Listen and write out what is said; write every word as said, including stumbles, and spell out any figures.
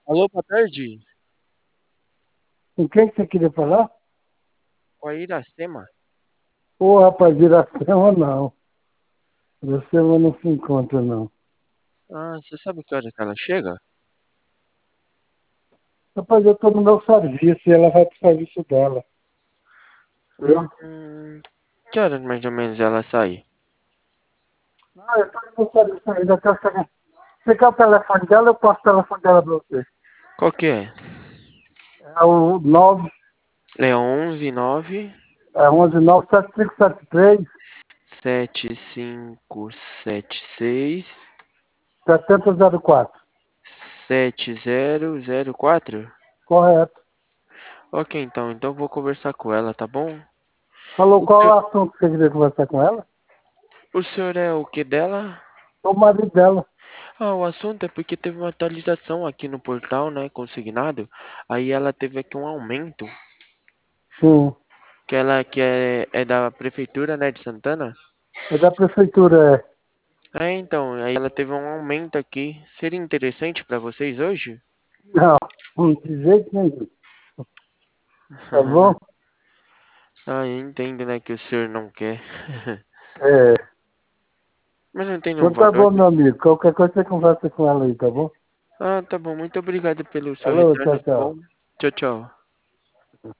Alô, boa tarde. Com quem que você queria falar? Com a Iracema. Ô, rapaz, Iracema não. Iracema não se encontra, não. Ah, você sabe que hora que ela chega? Rapaz, eu estou no meu serviço e ela vai pro serviço dela. Eu? Hum, que hora mais ou menos ela sai? Ah, eu estou no meu serviço ainda. Quero saber. Você quer o telefone dela? Eu passo o telefone dela para você. Qual que é? É o nove, É onze nove é onze nove sete cinco sete três sete cinco sete seis sete zero zero quatro. sete zero zero quatro. Correto. Ok, então, então eu vou conversar com ela, tá bom? Falou O qual é senhor, o assunto que você queria conversar com ela? o senhor é o que dela? O marido dela. Ah, o assunto é porque teve uma atualização aqui no portal, né, consignado. Aí ela teve aqui um aumento, Sim. que ela que é, é da prefeitura, né, de Santana. É da prefeitura, é. É, então, aí ela teve um aumento aqui. Seria interessante para vocês hoje? Não, de jeito nenhum. Tá bom? Ah, eu entendo, né, que o senhor não quer. É. Mas não tem um Então tá valor. bom, meu amigo. Qualquer coisa você conversa com ela aí, tá bom? Ah, tá bom. Muito obrigado pelo seu Alô, tchau, retorno, tá bom? tchau. Tchau, tchau.